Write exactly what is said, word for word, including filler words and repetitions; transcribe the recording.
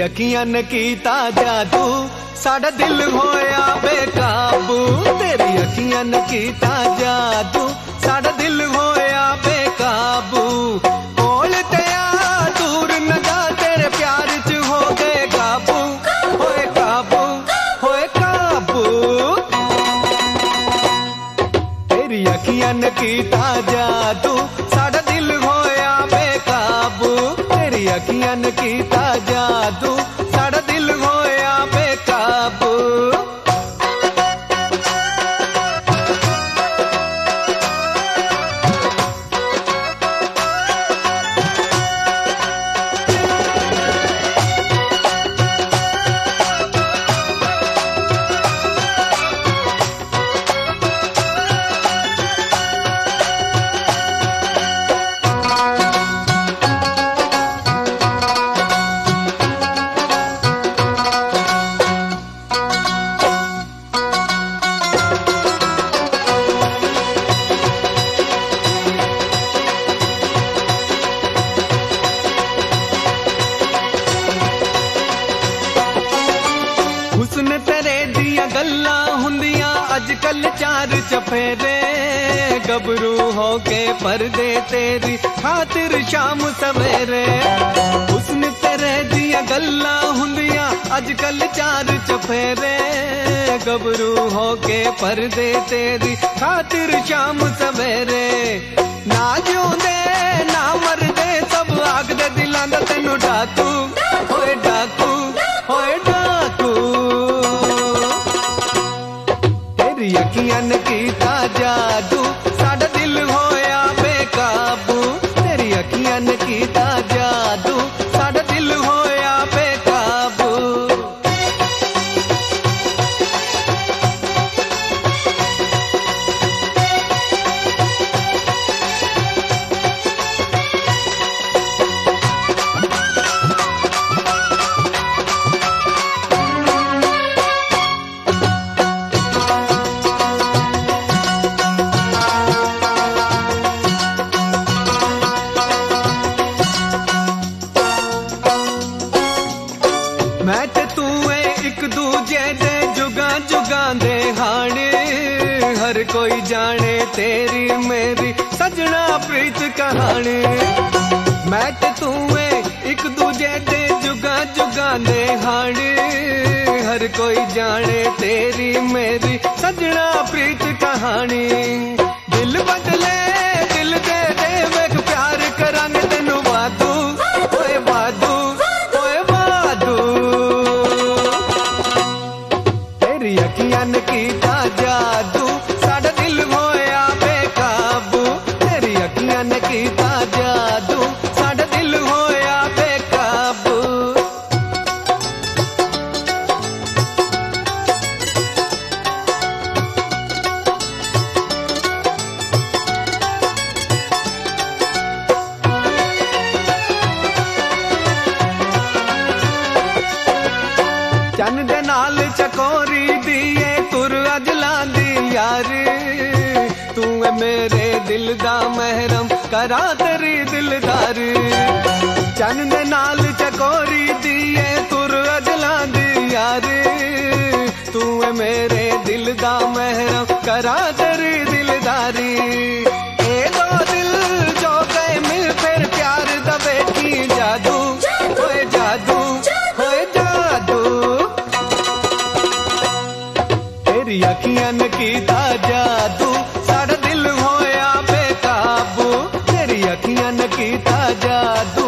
अखियां ने कीता जादू साड़ा दिल होया बेकाबू। तेरी अखियां ने कीता जादू साड़ा दिल होया बेकाबू। कोल ते आ दूर न जा तेरे प्यार च हो गए काबू, होए काबू होए काबू। तेरी अखियां ने कीता जादू साड़ा दिल होया बेकाबू। तेरी अखियां ने कीता जादू साड़ा दिल होया बेकाबू। हुस्न तेरे दिया गल्ला हुंदिया अजकल चार चफेरे। गबरू होके पर्दे तेरी खातिर शाम सवेरे। हुस्न तेरे दिया गल्ला हुंदिया अजकल चार चफेरे। गबरू होके पर्दे तेरी खातिर शाम सवेरे। ना जिउंदे ना मरदे सब आखदे दिलां दा तैनू डाकू, होए डाकू होए डाकू। तेरी अखियां ने कीता जादू साड़ा दिल होया बेकाबू। तेरी अखियां ने कीता जादू साड़ा दिल होया बेकाबू। मैं ते तू है एक दूजे दे जुगा जुगा दे हाणे। हर कोई जाने तेरी मेरी सजना प्रीत कहानी। मैं ते तू है एक दूजे दे जुगा जुगा दे हाणे। हर कोई जाने तेरी मेरी सजना प्रीत कहानी। दिल बदले दिल दे दे वेख प्यार करांगे तेनू वादू, ओए वादू ओए वादू। तेरी अखियां ने कीता जादू साड़ा दिल होया बेकाबू। तेरी अखियां ने कीता जादू साड़ा दिल होया बेकाबू। चन दे नाल चकोरी दिए तुर अजला दी यारी। तू है मेरे दिल दा महरम करा तेरी दिलदारी। चन दे नाल चकोरी दिए तुर अजला दी यारी। तू है मेरे दिल दा महरम करा तेरी दिलदारी। ए दो दिल जो गए मिल फिर प्यार दा बेटी जादू, होए जादू होए जादू। तेरी अखियां ने कीता जादू साड़ा दिल होया बेकाबू। तेरी अखियां ने कीता जादू